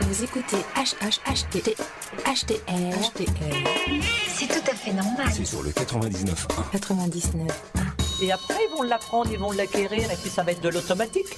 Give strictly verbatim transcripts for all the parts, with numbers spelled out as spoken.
Vous écoutez H H H T H T R. H T R. C'est tout à fait normal. C'est sur le quatre-vingt-dix-neuf point un. quatre-vingt-dix-neuf. Et après, ils vont l'apprendre, ils vont l'acquérir, et puis ça va être de l'automatique.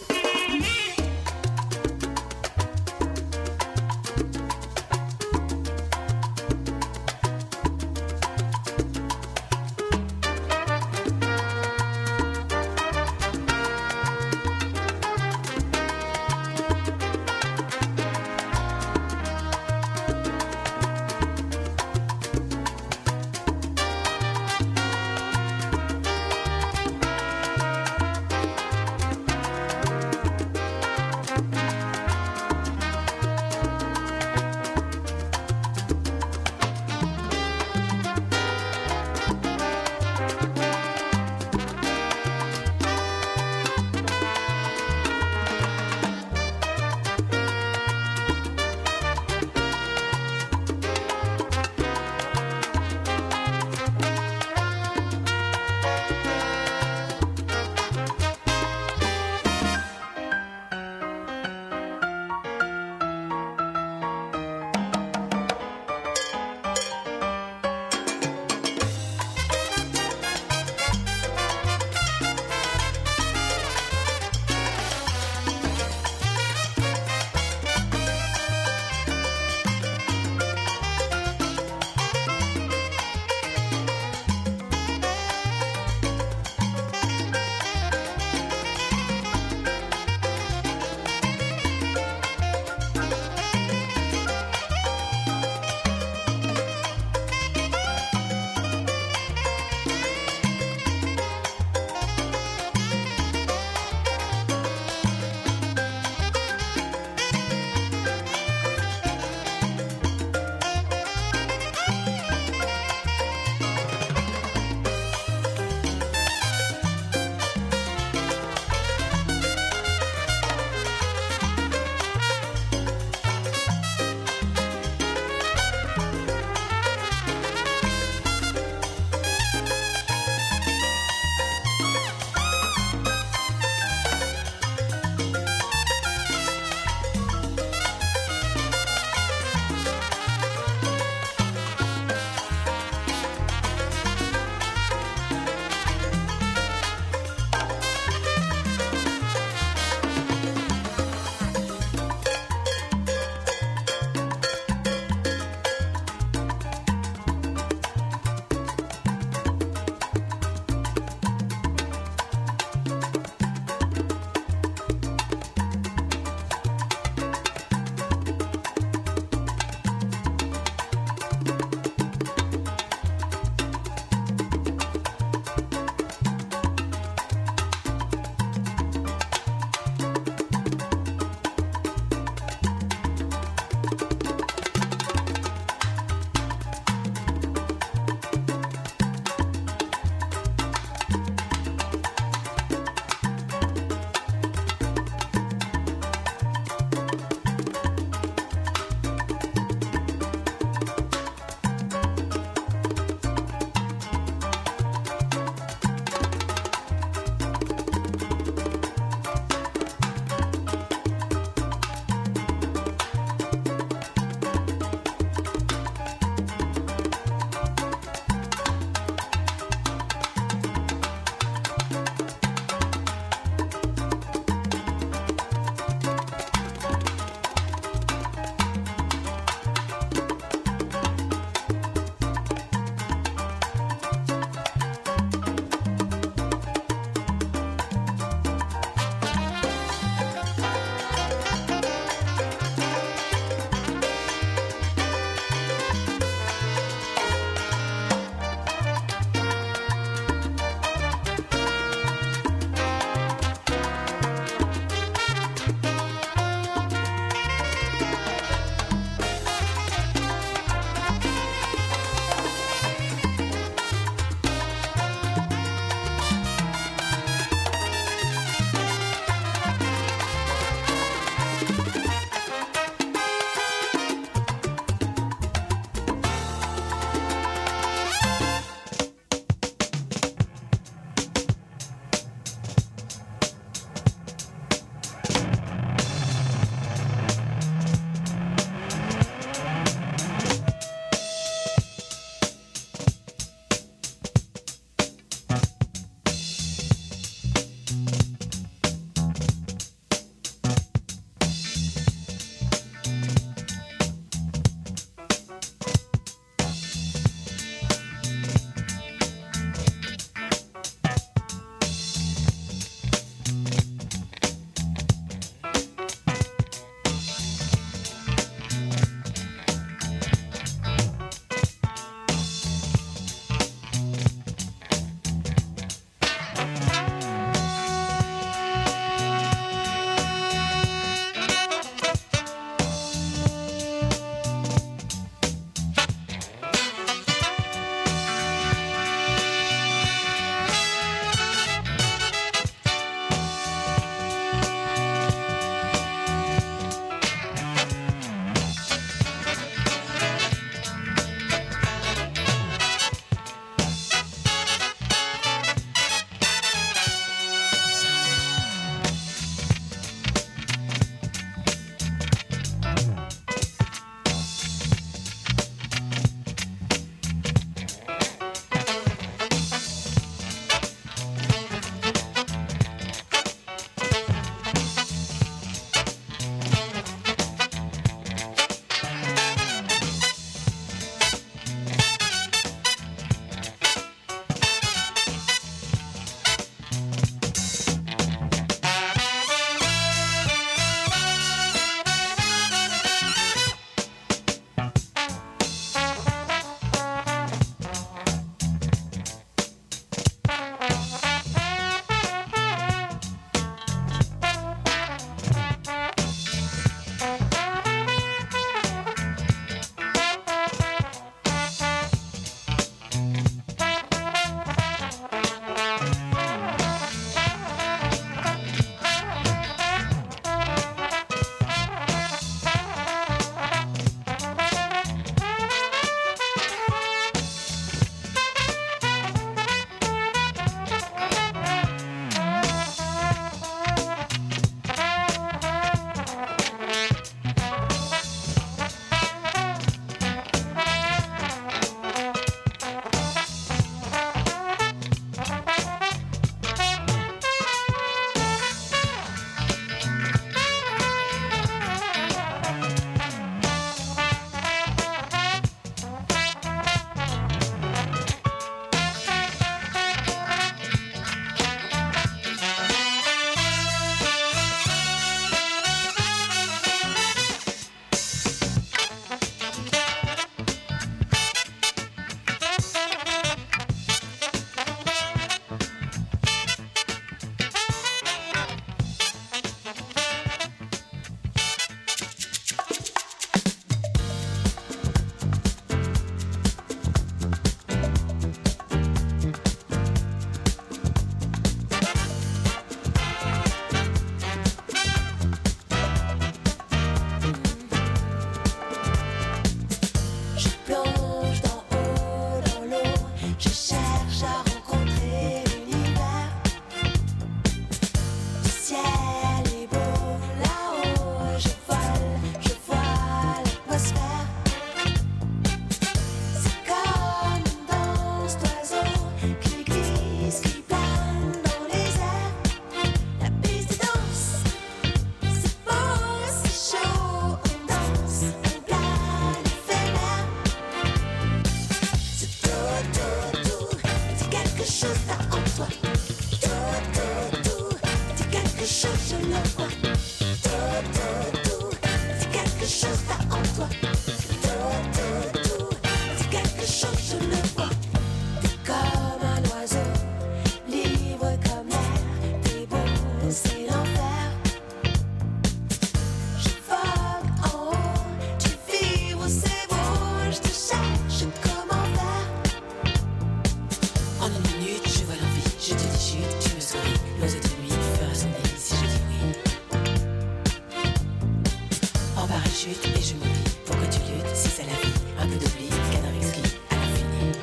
chute et je m'oublie. Pour que tu luttes, si c'est la vie, un peu d'oubli, Canard exquis à l'infini.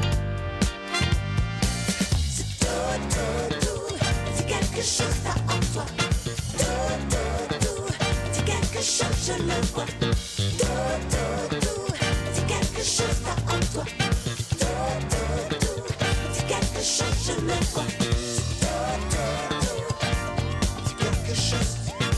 C'est tout, tout, tout, dis quelque chose t'as en toi. Tout, tout, tout, dis quelque chose, je le vois. Tout, tout, tout, dis quelque chose t'as en toi. Tout, tout, tout, dis quelque chose, je le vois. Tout, tout, tout, dis quelque chose.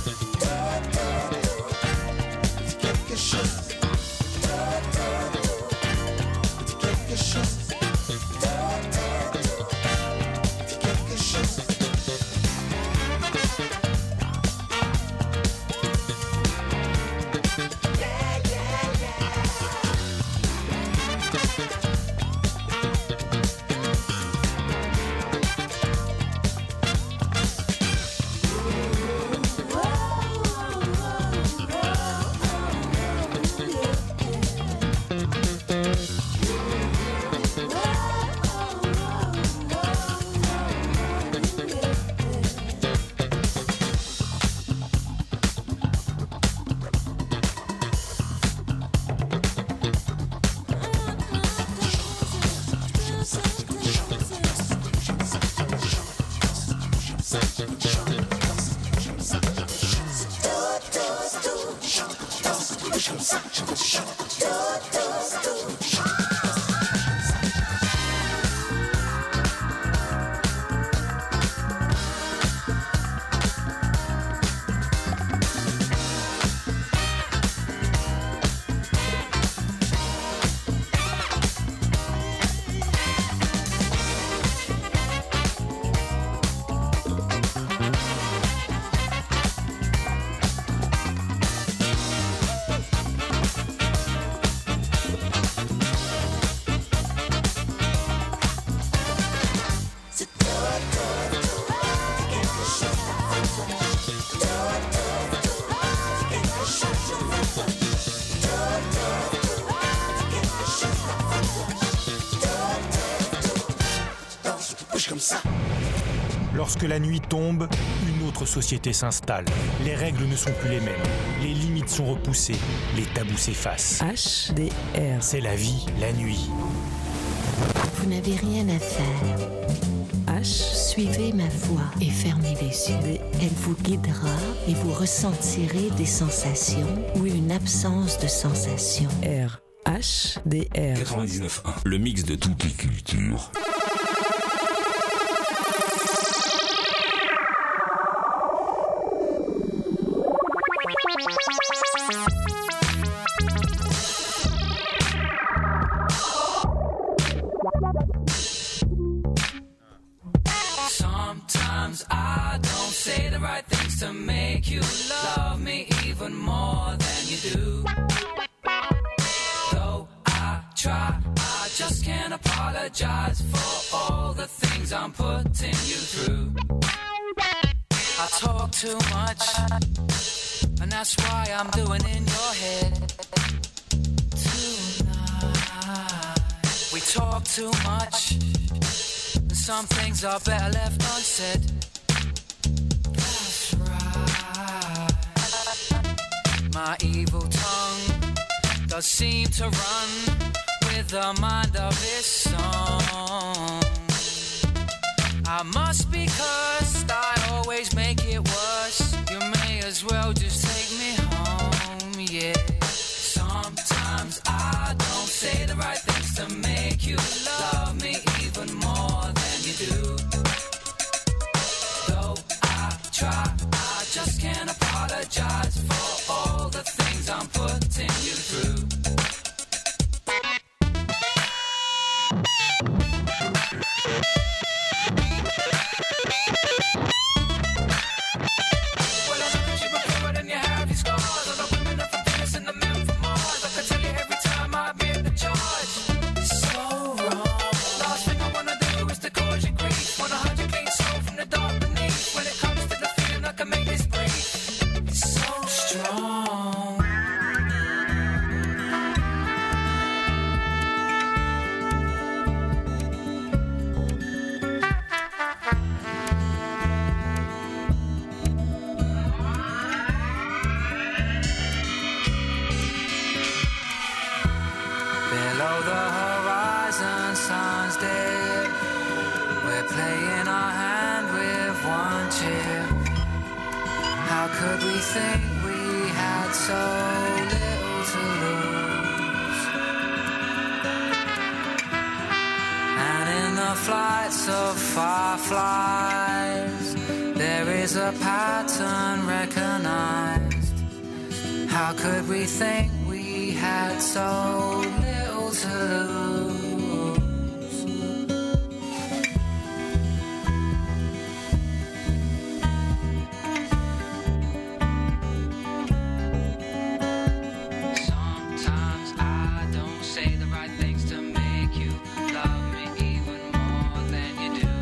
Lorsque la nuit tombe, une autre société s'installe. Les règles ne sont plus les mêmes. Les limites sont repoussées. Les tabous s'effacent. H D R. C'est la vie, la nuit. Vous n'avez rien à faire. H. Suivez ma voix et fermez les yeux. D. Elle vous guidera et vous ressentirez des sensations ou une absence de sensations. R. H D R. quatre-vingt-dix-neuf un. Le mix de toutes les cultures. Sometimes I don't say the right things to make you love me even more than you do. Though I try, I just can't apologize for all the things I'm putting you through. I talk too much, and that's why I'm doing in your head tonight. We talk too much, and some things are better left unsaid. That's right. My evil tongue does seem to run with the mind of its song. I must be cursed, I always make it worse. You may as well just take me home, yeah. Sometimes I don't say the right things to make you love me even more than you do. Though I try, I just can't apologize for all the things I'm putting you through. So wrong. could we think we had so little to lose? And in the flights of fireflies, there is a pattern recognized. How could we think we had so little to lose? Sometimes I don't say the right things to make you love me even more than you do.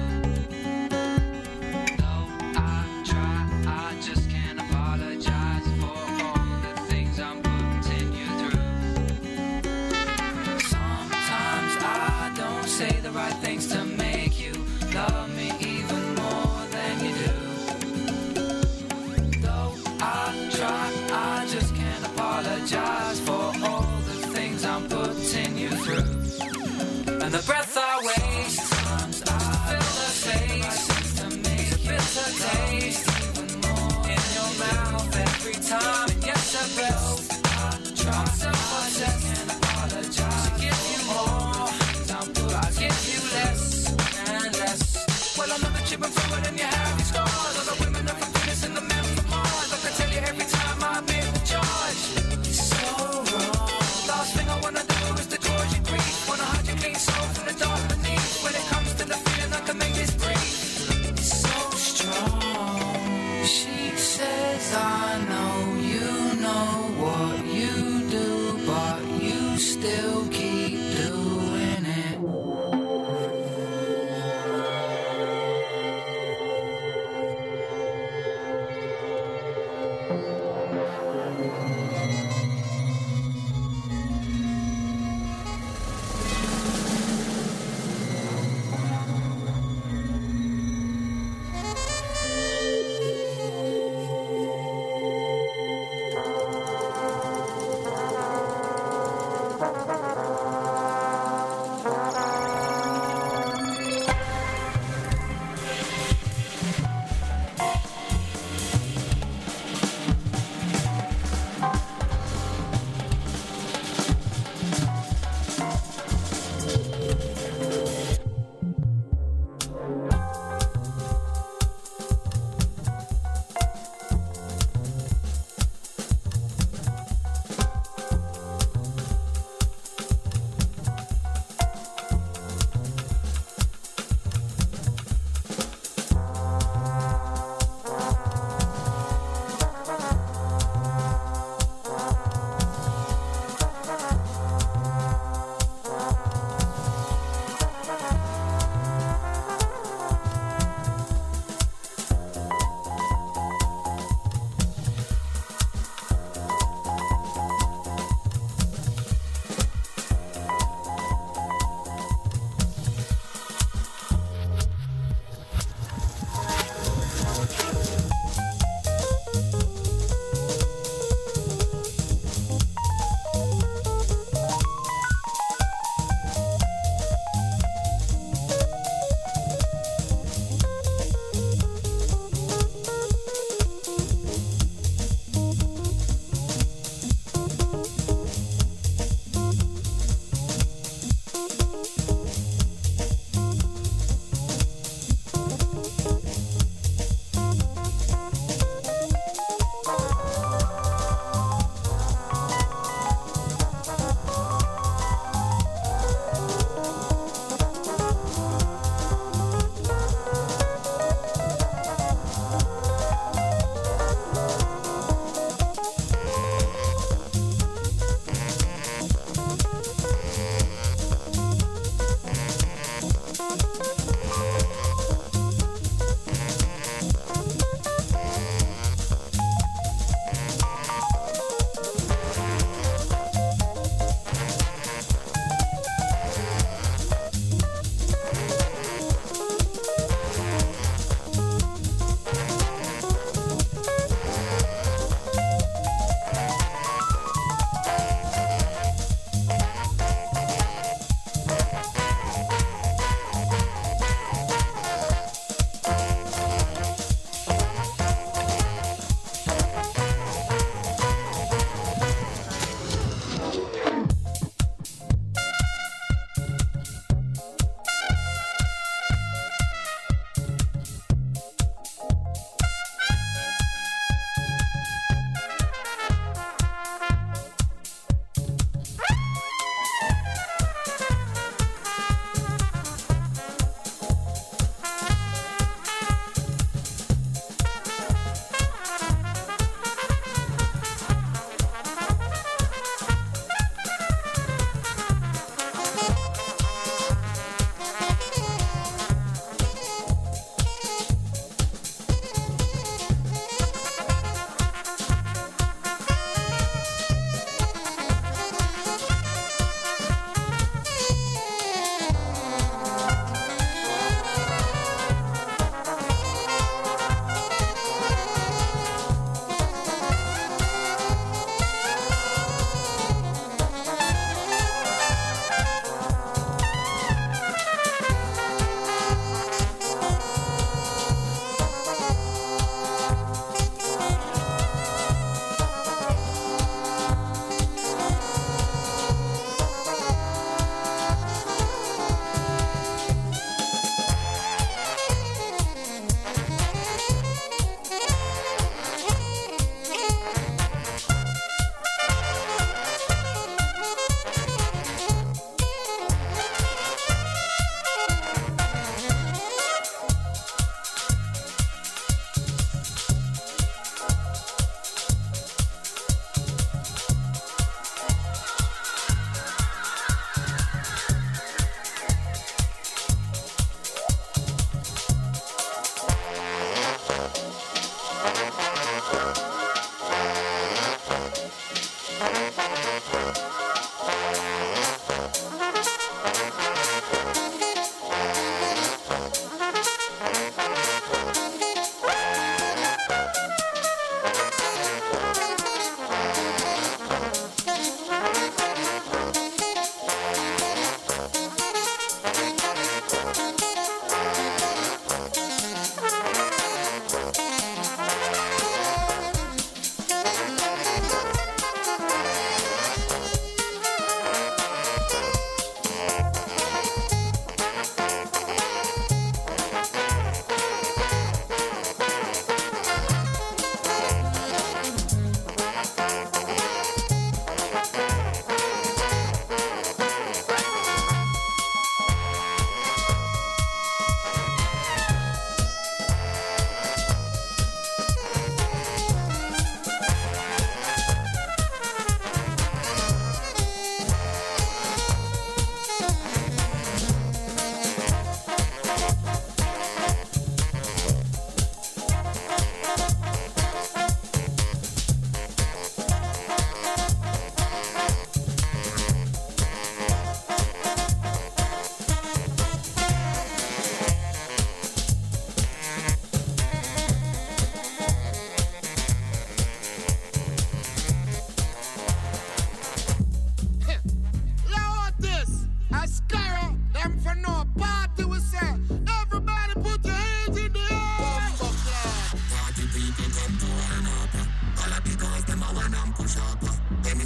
Though I try, I just can't apologize for all the things I'm putting you through. Sometimes I don't say the right things to make you love me even more than you do. Though I try, I just can't apologize for all the things I'm putting you through. And the breath I waste just to fill the space, to make a bitter taste in your mouth every time. And yes, I both try self-obsessed and apologize to give you more. I give you less and less. Well, I know that you've been through it and you have these scars. All the women are from Venus and the men from Mars. I can tell you every time I've been the charge. It's so wrong.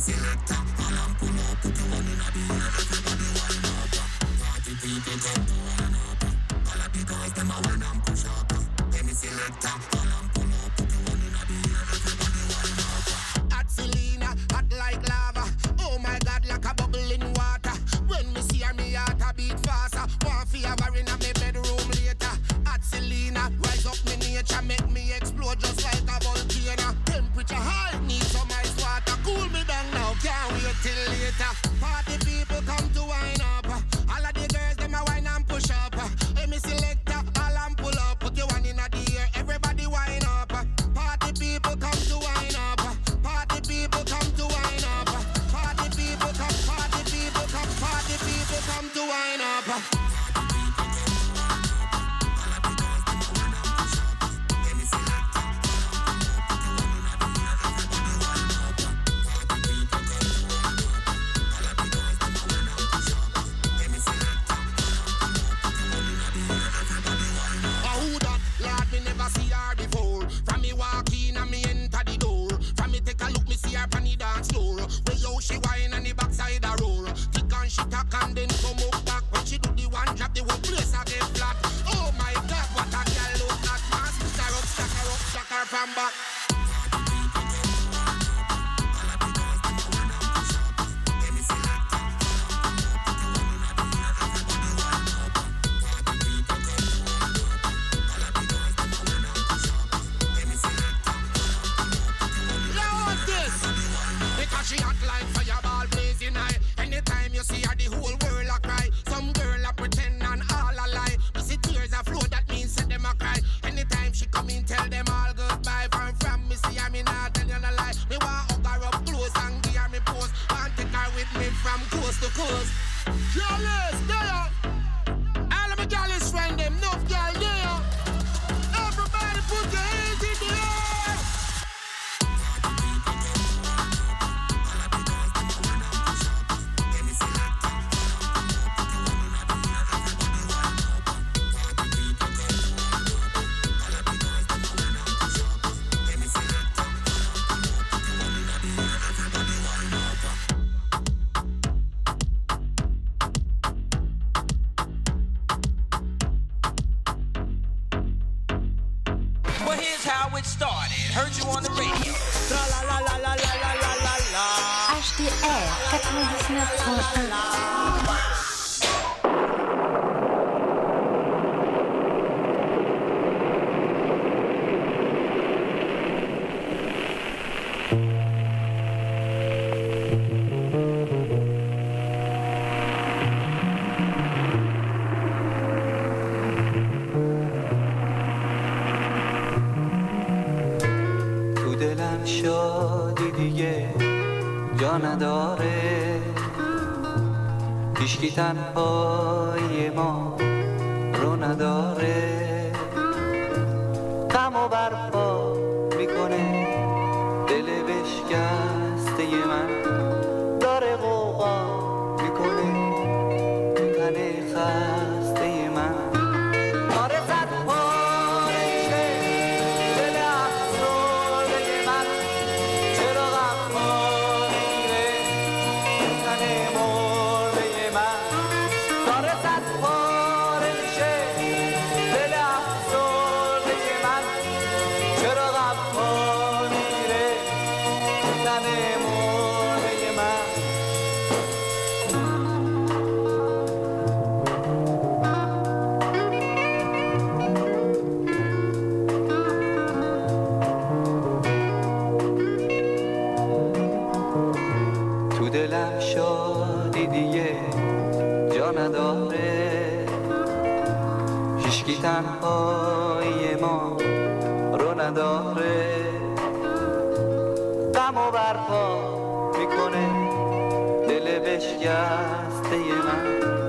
H D R quatre-vingt-dix-neuf point un. شادی دیگه جا نداره، هیچکی تنهای ما رو نداره، غم و برپا میکنه دل بشکسته من، داره غوغا میکنه تو تن خسته من، داره زد پایشه دل افسرده من، چرا غم ها میره تو تن مرده من، داره زد پایشه دل افسرده من، چرا غم ها میره تو تن مرده من. تو دلم شادی دیگه جا نداره، هیچکی تنهای ما رو نداره، غم و برپا میکنه دل بشکسته من،